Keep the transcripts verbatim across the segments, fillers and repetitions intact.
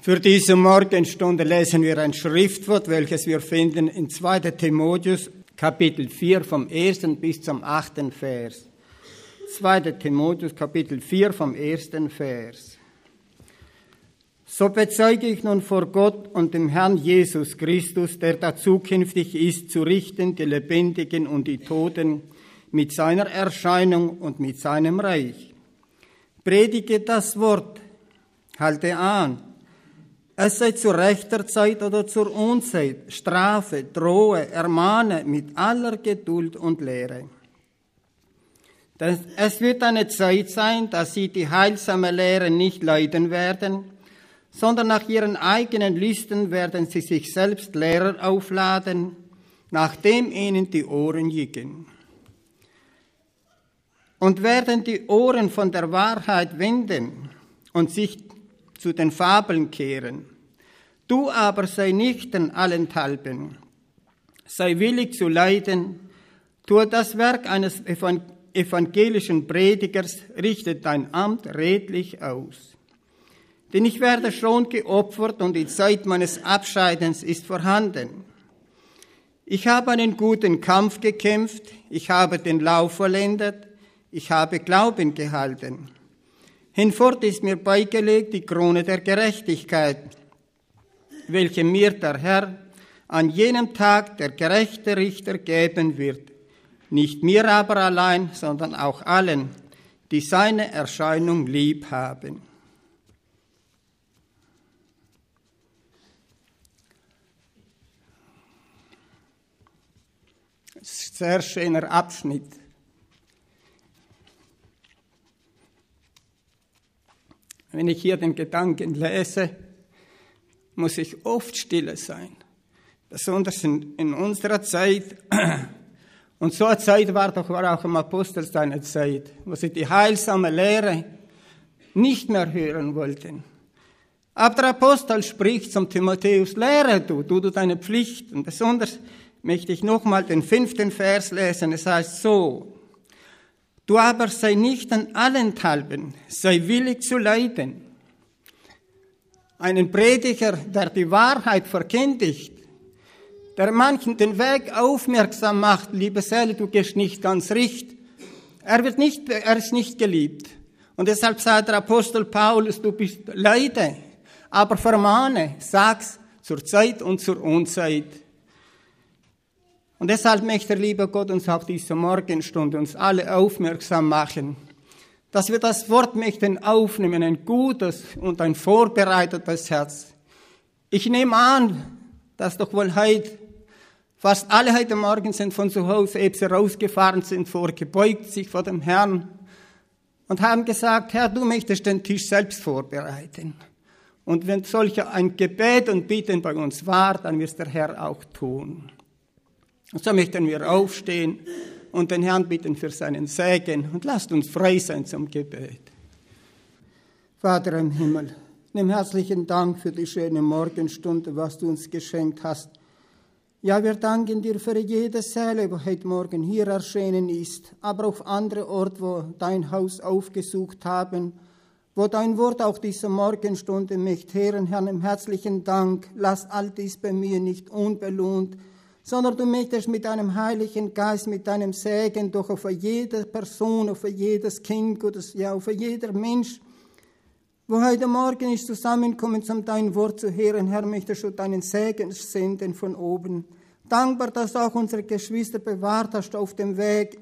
Für diese Morgenstunde lesen wir ein Schriftwort, welches wir finden in zweiter Timotheus, Kapitel vier, vom ersten bis zum achten Vers. zweiter Timotheus, Kapitel vier, vom ersten Vers. So bezeuge ich nun vor Gott und dem Herrn Jesus Christus, der da zukünftig ist, zu richten die Lebendigen und die Toten mit seiner Erscheinung und mit seinem Reich. Predige das Wort, halte an. Es sei zu rechter Zeit oder zur Unzeit, strafe, drohe, ermahne mit aller Geduld und Lehre. Es wird eine Zeit sein, dass sie die heilsame Lehre nicht leiden werden, sondern nach ihren eigenen Listen werden sie sich selbst Lehrer aufladen, nachdem ihnen die Ohren jigen. Und werden die Ohren von der Wahrheit wenden und sich zu den Fabeln kehren. Du aber sei nüchtern allenthalben, sei willig zu leiden, tue das Werk eines evangelischen Predigers, richte dein Amt redlich aus. Denn ich werde schon geopfert und die Zeit meines Abscheidens ist vorhanden. Ich habe einen guten Kampf gekämpft, ich habe den Lauf vollendet, ich habe Glauben gehalten. Hinfort ist mir beigelegt die Krone der Gerechtigkeit, welche mir der Herr an jenem Tag der gerechte Richter geben wird. Nicht mir aber allein, sondern auch allen, die seine Erscheinung lieb haben. Sehr schöner Abschnitt. Wenn ich hier den Gedanken lese, muss ich oft stille sein. Besonders in, in unserer Zeit. Und so eine Zeit war doch war auch im Apostel seine Zeit, wo sie die heilsame Lehre nicht mehr hören wollten. Aber der Apostel spricht zum Timotheus, lehre du, tu du deine Pflicht. Und besonders möchte ich nochmal den fünften Vers lesen. Es heißt so: Du aber sei nicht an allenthalben, sei willig zu leiden. Einen Prediger, der die Wahrheit verkündigt, der manchen den Weg aufmerksam macht, liebe Seele, du gehst nicht ganz recht. Er wird nicht, er ist nicht geliebt. Und deshalb sagt der Apostel Paulus, du bist leide, aber vermahne, sag's zur Zeit und zur Unzeit. Und deshalb möchte der liebe Gott uns auch diese Morgenstunde uns alle aufmerksam machen, dass wir das Wort möchten aufnehmen, ein gutes und ein vorbereitetes Herz. Ich nehme an, dass doch wohl heute fast alle heute Morgen sind von zu Hause eben rausgefahren, sind vorgebeugt sich vor dem Herrn und haben gesagt, Herr, du möchtest den Tisch selbst vorbereiten. Und wenn solch ein Gebet und Bitten bei uns war, dann wird der Herr auch tun. Und so möchten wir aufstehen und den Herrn bitten für seinen Segen und lasst uns frei sein zum Gebet. Vater im Himmel, nimm herzlichen Dank für die schöne Morgenstunde, was du uns geschenkt hast. Ja, wir danken dir für jede Seele, die heute Morgen hier erschienen ist, aber auf andere Orte, wo dein Haus aufgesucht haben, wo dein Wort auch diese Morgenstunde möchte hören. Herr, nimm herzlichen Dank. Lass all dies bei mir nicht unbelohnt, sondern du möchtest mit deinem Heiligen Geist, mit deinem Segen doch auf jede Person, auf jedes Kind, oder ja, auf jeder Mensch, wo heute Morgen ist zusammenkommen, um dein Wort zu hören, Herr, möchtest du deinen Segen senden von oben. Dankbar, dass du auch unsere Geschwister bewahrt hast auf dem Weg.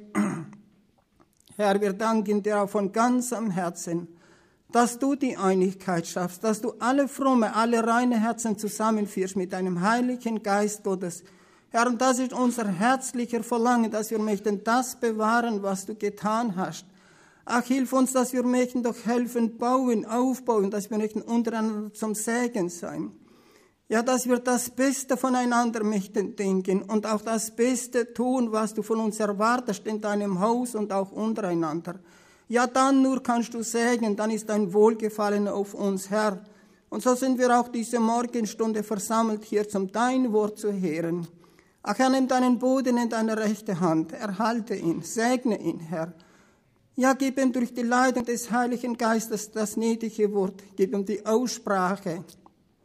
Herr, wir danken dir auch von ganzem Herzen, dass du die Einigkeit schaffst, dass du alle fromme, alle reine Herzen zusammenführst mit deinem Heiligen Geist Gottes. Herr, und das ist unser herzlicher Verlangen, dass wir möchten das bewahren, was du getan hast. Ach, hilf uns, dass wir möchten doch helfen, bauen, aufbauen, dass wir möchten untereinander zum Segen sein. Ja, dass wir das Beste voneinander möchten denken und auch das Beste tun, was du von uns erwartest in deinem Haus und auch untereinander. Ja, dann nur kannst du segnen, dann ist dein Wohlgefallen auf uns, Herr. Und so sind wir auch diese Morgenstunde versammelt hier, um dein Wort zu hören. Ach, Herr, nimm deinen Boden in deine rechte Hand, erhalte ihn, segne ihn, Herr. Ja, gib ihm durch die Leitung des Heiligen Geistes das gnädige Wort, gib ihm die Aussprache,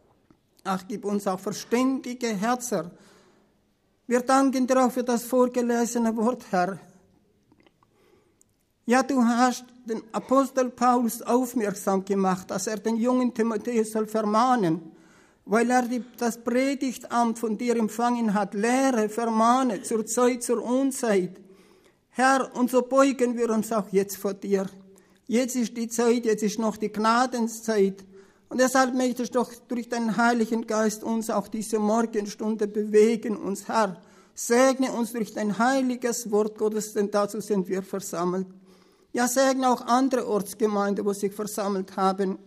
Ach, gib uns auch verständige Herzen. Wir danken dir auch für das vorgelesene Wort, Herr. Ja, du hast den Apostel Paulus aufmerksam gemacht, dass er den jungen Timotheus soll vermahnen, weil er die, das Predigtamt von dir empfangen hat. Lehre, vermahne, zur Zeit, zur Unzeit. Herr, und so beugen wir uns auch jetzt vor dir. Jetzt ist die Zeit, jetzt ist noch die Gnadenszeit. Und deshalb möchtest du doch durch deinen Heiligen Geist uns auch diese Morgenstunde bewegen, uns, Herr. Segne uns durch dein heiliges Wort Gottes, denn dazu sind wir versammelt. Ja, segne auch andere Ortsgemeinden, wo sich versammelt haben.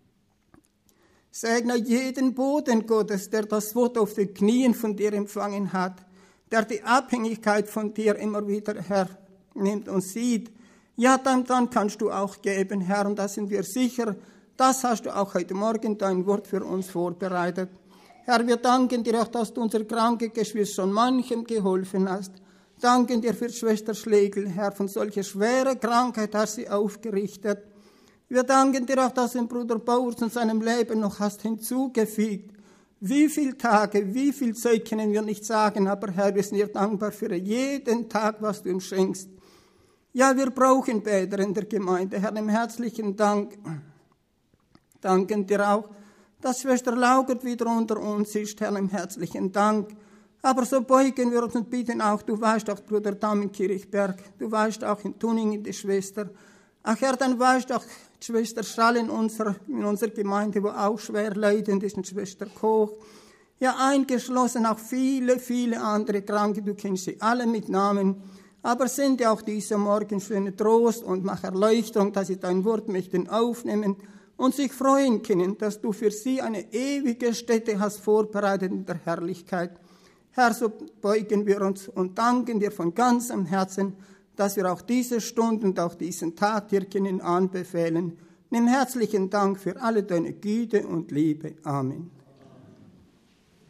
Segne jeden Boden Gottes, der das Wort auf den Knien von dir empfangen hat, der die Abhängigkeit von dir immer wieder hernimmt und sieht. Ja, dann, dann kannst du auch geben, Herr, und da sind wir sicher, das hast du auch heute Morgen dein Wort für uns vorbereitet. Herr, wir danken dir auch, dass du unser kranke Geschwister schon manchem geholfen hast. Danken dir für Schwester Schlegel, Herr, von solcher schweren Krankheit hast sie aufgerichtet. Wir danken dir auch, dass du den Bruder Bauer zu seinem Leben noch hast hinzugefügt. Wie viele Tage, wie viel Zeit können wir nicht sagen, aber Herr, wir sind dir dankbar für jeden Tag, was du uns schenkst. Ja, wir brauchen Beter in der Gemeinde. Herr, einem herzlichen Dank. Danken dir auch, dass Schwester Laugert wieder unter uns ist. Herr, einem herzlichen Dank. Aber so beugen wir uns und bitten auch, du weißt auch, Bruder Damm in Kirchberg, du weißt auch in Tuningen die Schwester. Ach Herr, dann weißt auch die Schwester Schall in unserer, in unserer Gemeinde, wo auch schwer leidend ist, und Schwester Koch. Ja, eingeschlossen auch viele, viele andere Kranke, du kennst sie alle mit Namen. Aber sende auch diese Morgen schöne Trost und mach Erleuchtung, dass sie dein Wort möchten aufnehmen und sich freuen können, dass du für sie eine ewige Stätte hast vorbereitet in der Herrlichkeit. Herr, so beugen wir uns und danken dir von ganzem Herzen, dass wir auch diese Stunde und auch diesen Tag dir können anbefehlen. Nimm herzlichen Dank für alle deine Güte und Liebe. Amen.